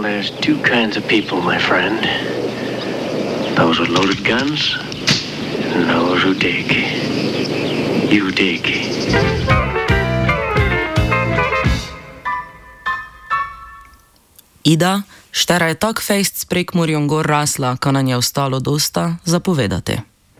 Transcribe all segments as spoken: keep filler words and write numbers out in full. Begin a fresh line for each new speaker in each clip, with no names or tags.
there's two kinds of people, my friend. Those with loaded guns and those who dig. You dig.
Ida, štera je tak fejst s Prekmurjem gor rasla, ko nam je ostalo dosta zapovedati.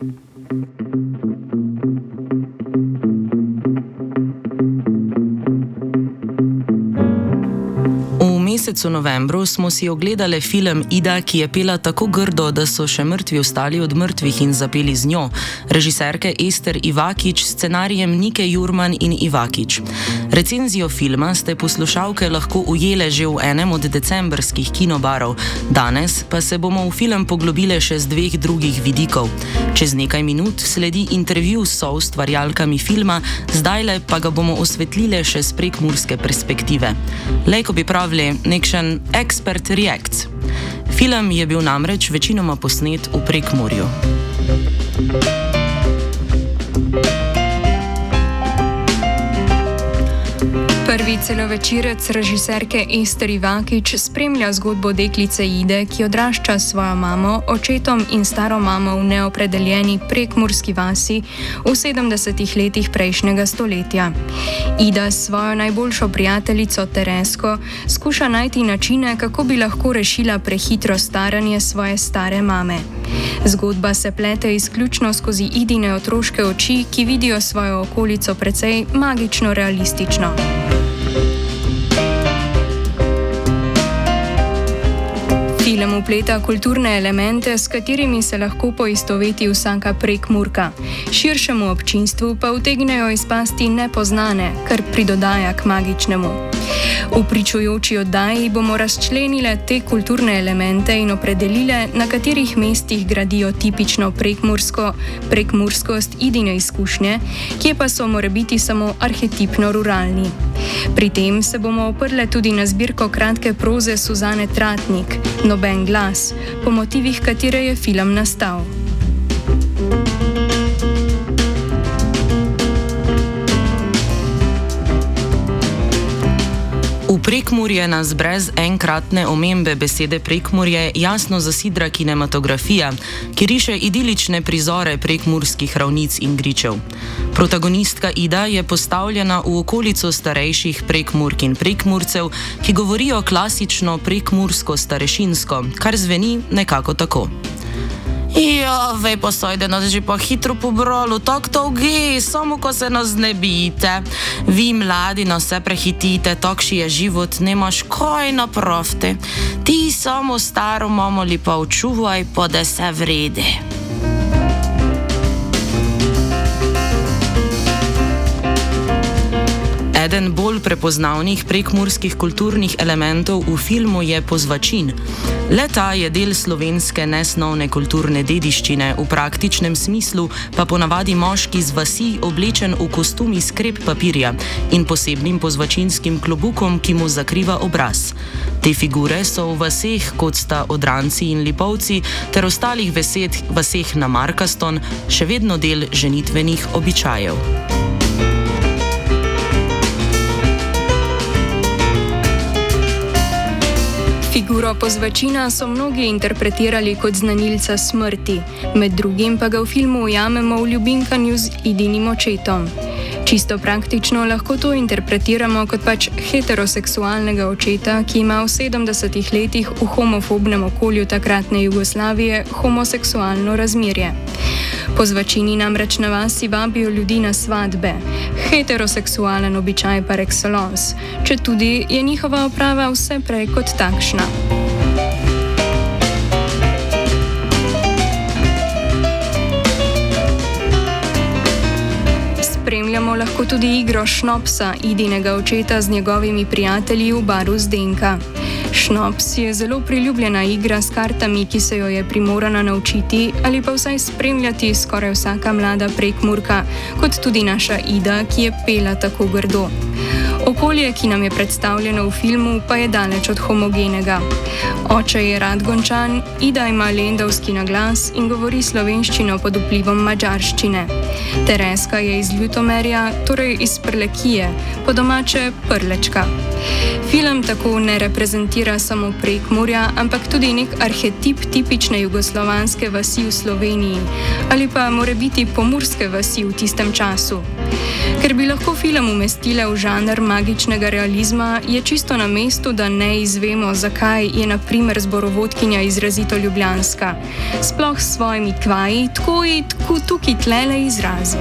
V mesecu novembru smo si ogledali film Ida, ki je pela tako grdo, da so še mrtvi ostali od mrtvih in zapeli z njo, režiserke Ester Ivakić, scenarijem Nike Jurman in Ivakić. Recenzijo filma ste poslušalke lahko ujele že v enem od decembrskih kinobarov, danes pa se bomo v film poglobile še z dveh drugih vidikov. Čez nekaj minut sledi intervju s soustvarjalkami filma, zdajle pa ga bomo osvetlile še z prekmurske perspektive. Lejko bi pravili, nekšen expert reacts. Film je bil namreč večinoma posnet v Prekmurju.
Prvi celovečerec režiserke Ester Ivakić spremlja zgodbo deklice Ide, ki odrašča s svojo mamo, očetom in staro mamo v neopredeljeni prekmurski vasi v sedemdesetih letih prejšnjega stoletja. Ida s svojo najboljšo prijateljico Teresko skuša najti načine, kako bi lahko rešila prehitro staranje svoje stare mame. Zgodba se plete izključno skozi Idine otroške oči, ki vidijo svojo okolico precej magično realistično. Film vpleta kulturne elemente, s katerimi se lahko poistoveti vsaka Prekmurka. Širšemu občinstvu pa utegnejo izpasti nepoznane, kar pridodaja k magičnemu. V pričujoči oddaji bomo razčlenile te kulturne elemente in opredelile, na katerih mestih gradijo tipično prekmursko, prekmurskost Idine izkušnje, kje pa so morebiti samo arhetipno ruralni. Pri tem se bomo oprle tudi na zbirko kratke proze Suzane Tratnik, Noben glas, po motivih katere je film nastal.
V Prekmurje nas brez enkratne omembe besede Prekmurje jasno zasidra kinematografija, ki riše idilične prizore prekmurskih ravnic in gričev. Protagonistka Ida je postavljena v okolico starejših Prekmurk in Prekmurcev, ki govorijo klasično prekmursko-starešinsko, kar zveni nekako tako. Ja, vej pa sojde nas že pa hitro pobralo, tak dolgi, samo ko se nas ne bijte. Vi mladi nas vse prehitite, takši je život, nemaš kaj napraviti. Ti samo staro mamo li pa očuvaj, pa da se vrede. Eden bolj prepoznavnih prekmurskih kulturnih elementov v filmu je pozvačin. Le-ta je del slovenske nesnovne kulturne dediščine, v praktičnem smislu pa ponavadi moški z vasi oblečen v kostum iz krep papirja in posebnim pozvačinskim klobukom, ki mu zakriva obraz. Te figure so v vaseh, kot sta Odranci in Lipovci, ter ostalih vesed, vaseh na Markaston, še vedno del ženitvenih običajev.
Figuro pozvačina so mnogi interpretirali kot znanilca smrti, med drugim pa ga v filmu ujamemo v ljubimkanju z Idinim očetom. Čisto praktično lahko to interpretiramo kot pač heteroseksualnega očeta, ki ima v sedemdesetih letih v homofobnem okolju takratne Jugoslavije homoseksualno razmerje. Pozvačini namreč na vasi vabijo ljudi na svadbe. Heteroseksualen običaj par excellence, četudi je njihova oprava vse prej kot takšna. Spremljamo lahko tudi igro šnopsa Idinega očeta z njegovimi prijatelji v baru Zdenka. Šnops je zelo priljubljena igra s kartami, ki se jo je primorana naučiti ali pa vsaj spremljati skoraj vsaka mlada Prekmurka, kot tudi naša Ida, ki je pela tako grdo. Okolje, ki nam je predstavljeno v filmu, pa je daleč od homogenega. Oče je Radgončan, Ida ima lendavski naglas in govori slovenščino pod vplivom madžarščine. Tereska je iz Ljutomerja, torej iz Prlekije, po domače Prlečka. Film tako ne reprezentira samo Prekmurja, ampak tudi nek arhetip tipične jugoslovanske vasi v Sloveniji ali pa morebiti pomurske vasi v tistem času. Ker bi lahko film umestile v žanr magičnega realizma, je čisto na mestu, da ne izvemo, zakaj je na primer zborovodkinja izrazito ljubljanska. Sploh s svojimi kvaji, tako in tako tukaj tlele izrazi.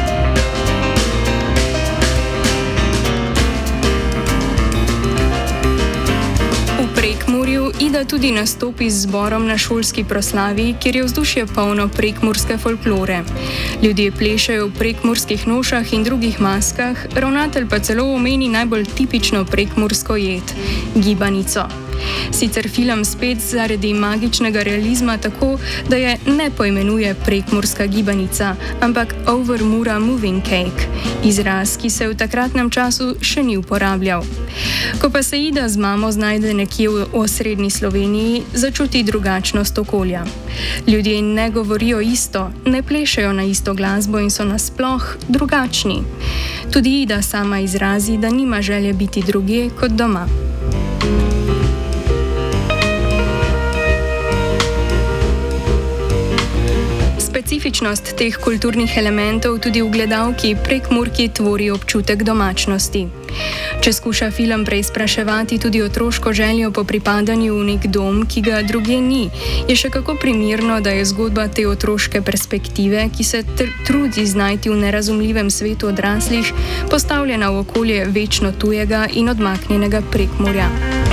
Prekmurju Ida tudi nastopi z zborom na šolski proslavi, kjer je vzdušje polno prekmurske folklore. Ljudje plešajo v prekmurskih nošah in drugih maskah, ravnatelj pa celo omeni najbolj tipično prekmursko jed – gibanico. Sicer film spet zaradi magičnega realizma tako, da je ne poimenuje prekmurska gibanica, ampak Over Mura Moving Cake, izraz, ki se v takratnem času še ni uporabljal. Ko pa se Ida z mamo znajde nekje v osrednji Sloveniji, začuti drugačnost okolja. Ljudje ne govorijo isto, ne plešajo na isto glasbo in so nasploh drugačni. Tudi Ida sama izrazi, da nima želje biti drugje kot doma. Specifičnost teh kulturnih elementov tudi v gledalki Prekmurki tvori občutek domačnosti. Če skuša film preizpraševati tudi otroško željo po pripadanju v nek dom, ki ga drugje ni, je še kako primerno, da je zgodba te otroške perspektive, ki se tr- trudi znajti v nerazumljivem svetu odraslih, postavljena v okolje večno tujega in odmaknjenega Prekmurja.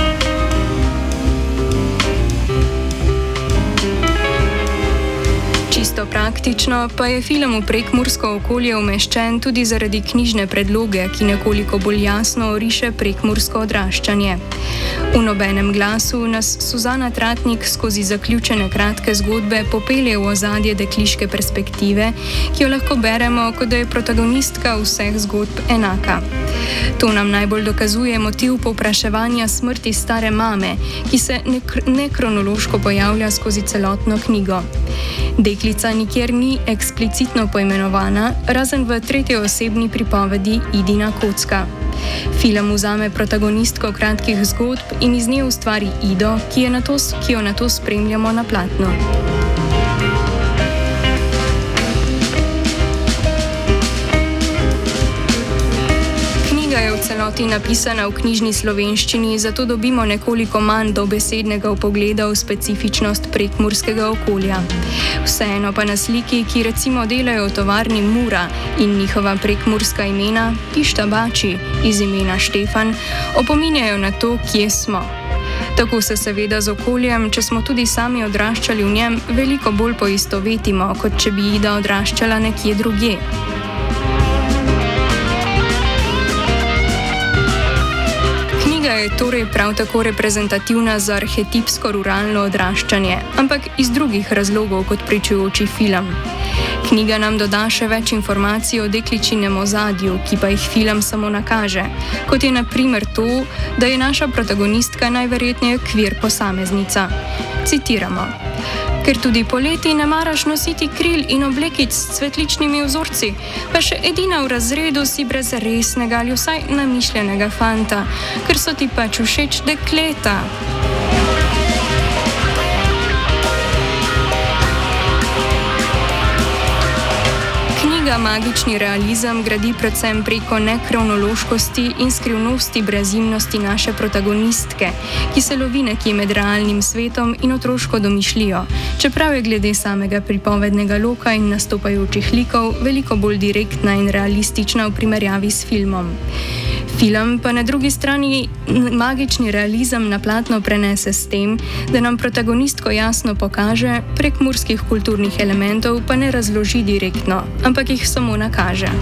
Čisto praktično pa je film v prekmursko okolje umeščen tudi zaradi knjižne predloge, ki nekoliko bolj jasno oriše prekmursko odraščanje. V Nobenem glasu nas Suzana Tratnik skozi zaključene kratke zgodbe popelje v ozadje dekliške perspektive, ki jo lahko beremo, kot da je protagonistka vseh zgodb enaka. To nam najbolj dokazuje motiv povpraševanja smrti stare mame, ki se nek- nekronološko pojavlja skozi celotno knjigo. Deklica nikjer ni eksplicitno poimenovana, razen v tretjeosebni pripovedi Idina kocka. Film vzame protagonistko kratkih zgodb in iz nje ustvari Ido, ki, je nato, ki jo nato spremljamo na platnu. V celoti napisana v knjižni slovenščini, zato dobimo nekoliko manj dobesednega vpogleda v specifičnost prekmurskega okolja. Vseeno pa na sliki, ki recimo delajo v tovarni Mura in njihova prekmurska imena, Pišta Bači iz imena Štefan, opominjajo na to, kje smo. Tako se seveda z okoljem, če smo tudi sami odraščali v njem, veliko bolj poistovetimo, kot če bi Ida odraščala nekje drugje. Je torej prav tako reprezentativna za arhetipsko ruralno odraščanje, ampak iz drugih razlogov kot pričujoči film. Knjiga nam doda še več informacij o dekličinem ozadju, ki pa jih film samo nakaže, kot je na primer to, da je naša protagonistka najverjetneje kvir posameznica. Citiramo: Ker tudi poleti ne maraš nositi kril in oblekic s cvetličnimi vzorci, pa še edina v razredu si brez resnega ali vsaj namišljenega fanta, ker so ti pač všeč dekleta. Magični realizem gradi predvsem preko nekronološkosti in skrivnosti brezimnosti naše protagonistke, ki se lovi nekje med realnim svetom in otroško domišljijo, čeprav je glede samega pripovednega loka in nastopajočih likov veliko bolj direktna in realistična v primerjavi s filmom. Film pa na drugi strani magični realizem na platno prenese s tem, da nam protagonistko jasno pokaže, prekmurskih kulturnih elementov pa ne razloži direktno, ampak jih samo nakaže.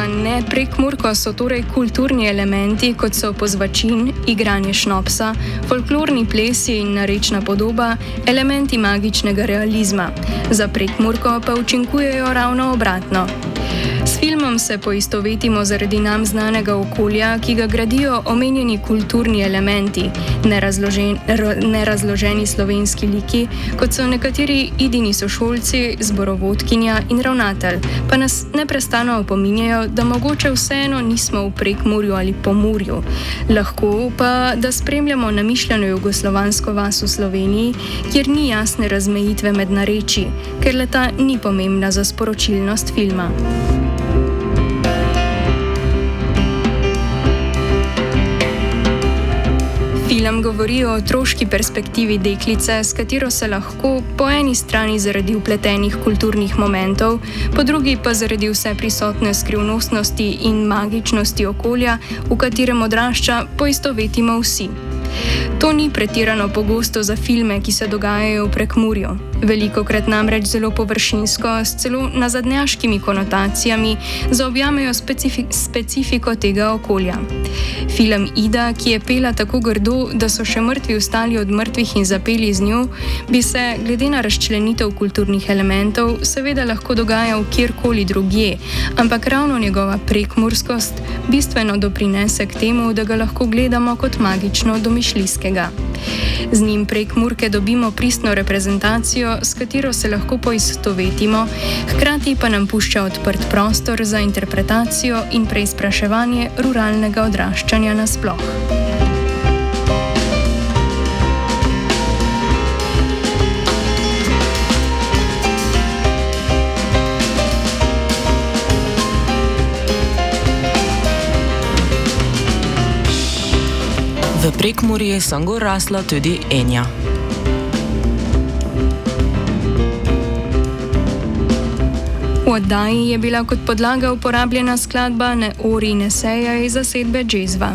Za ne-Prekmurko so torej kulturni elementi, kot so pozvačin, igranje šnopsa, folklorni plesi in narečna podoba, elementi magičnega realizma. Za Prekmurko pa učinkujejo ravno obratno. S filmom se poistovetimo zaradi nam znanega okolja, ki ga gradijo omenjeni kulturni elementi, nerazložen, nerazloženi slovenski liki, kot so nekateri Idini sošolci, zborovodkinja in ravnatelj, pa nas neprestano opominjajo, da mogoče vseeno nismo v Prekmurju ali Pomurju. Lahko pa, da spremljamo namišljeno jugoslovansko vas v Sloveniji, kjer ni jasne razmejitve med narečji, ker leta ni pomembna za sporočilnost filma. Film govori o otroški perspektivi deklice, s katero se lahko po eni strani zaradi vpletenih kulturnih momentov, po drugi pa zaradi vse prisotne skrivnostnosti in magičnosti okolja, v katerem odrašča, poistovetimo vsi. To ni pretirano pogosto za filme, ki se dogajajo v Prekmurju. Velikokrat namreč zelo površinsko, s celo nazadnjaškimi konotacijami, zaobjamejo specifi- specifiko tega okolja. Film Ida, ki je pela tako grdo, da so še mrtvi vstali od mrtvih in zapeli z njo, bi se, glede na razčlenitev kulturnih elementov, seveda lahko dogajal kjerkoli drugje, ampak ravno njegova prekmurskost bistveno doprinese k temu, da ga lahko gledamo kot magično domišljijskega. Z njim Prekmurke dobimo pristno reprezentacijo, s katero se lahko poistovetimo, hkrati pa nam pušča odprt prostor za interpretacijo in preizpraševanje ruralnega odraščanja nasploh.
V Prekmurju sem gor rasla tudi Enja.
V oddaji je bila kot podlaga uporabljena skladba Ne ori ne sejaj zasedbe Džezva.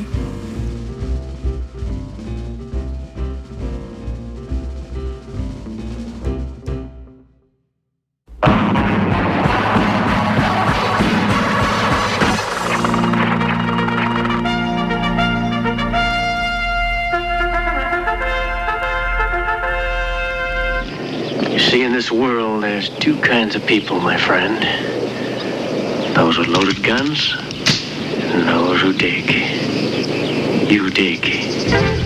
See, in this world, there's two kinds of people, my friend. Those with loaded guns and those who dig. You dig.